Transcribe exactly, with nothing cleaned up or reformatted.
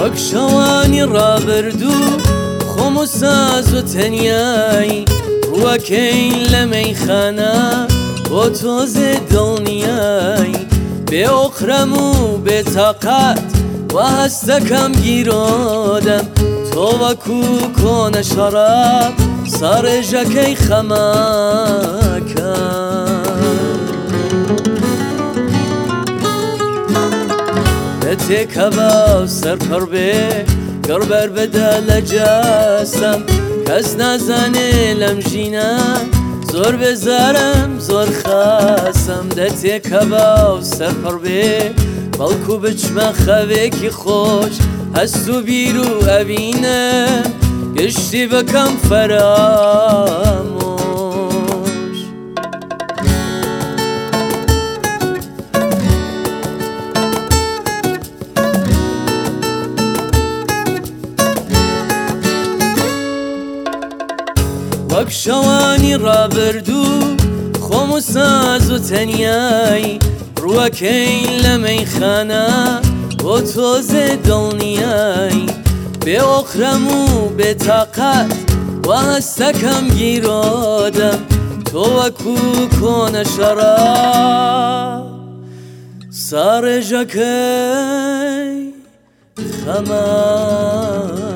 وەک شەوانی ڕابردوو خۆم و ساز و تەنیایی ڕووەکەین لە مەیخانە بۆ تۆزێ دڵنیایی بێ ئۆقرەم و بێتاقات وا هەستەکەم گیرۆدەم تۆ وەکو کۆنە شەراب ساڕێژەکەی خەماکە تێکەوە و سەرپڕ بێ گەڕبەر بەدە لە جاستەم کەس نازانێ لەم ژینە زۆر بێزارم زۆر خاسم دەتێکەوە و سەرپڕ بێ بەڵکو بچمە خەوێکی خۆش هەست و بیر و ئەبینە گشتی بەکەم فەرامۆش وەک شەوانی ڕابردوو خۆم و ساز و تەنیایی ڕووەکەین لە مەیخانە بۆ تۆزێ دڵنیایی بێ ئۆقرەم و بێتاقات وا هەستەکەم گیرۆدەم تۆ وەکو کۆنە شەراب ساڕێژەکەی خەماکە